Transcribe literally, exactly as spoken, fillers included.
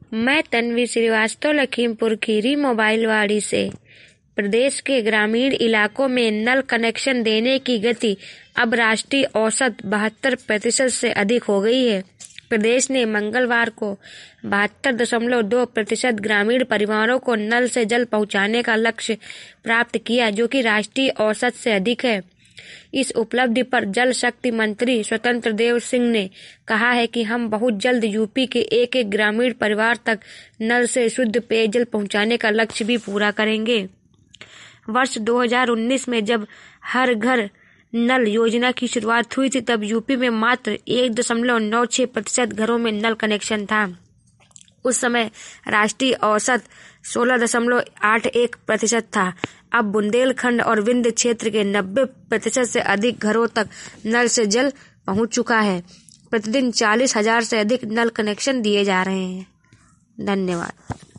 मैं तन्वी श्रीवास्तव, लखीमपुर खीरी मोबाइलवाड़ी से। प्रदेश के ग्रामीण इलाकों में नल कनेक्शन देने की गति अब राष्ट्रीय औसत बहत्तर प्रतिशत से अधिक हो गई है। प्रदेश ने मंगलवार को बहत्तर दशमलव दो प्रतिशत ग्रामीण परिवारों को नल से जल पहुंचाने का लक्ष्य प्राप्त किया, जो कि राष्ट्रीय औसत से अधिक है। इस उपलब्धि पर जल शक्ति मंत्री स्वतंत्र देव सिंह ने कहा है कि हम बहुत जल्द यूपी के एक एक ग्रामीण परिवार तक नल से शुद्ध पेयजल पहुंचाने का लक्ष्य भी पूरा करेंगे। वर्ष दो हज़ार उन्नीस में जब हर घर नल योजना की शुरुआत हुई थी, तब यूपी में मात्र एक दशमलव नौ छह प्रतिशत घरों में नल कनेक्शन था। उस समय राष्ट्रीय औसत सोलह दशमलव आठ एक प्रतिशत था। अब बुंदेलखंड और विंध्य क्षेत्र के नब्बे प्रतिशत से अधिक घरों तक नल से जल पहुंच चुका है। प्रतिदिन चालीस हजार से अधिक नल कनेक्शन दिए जा रहे हैं। धन्यवाद।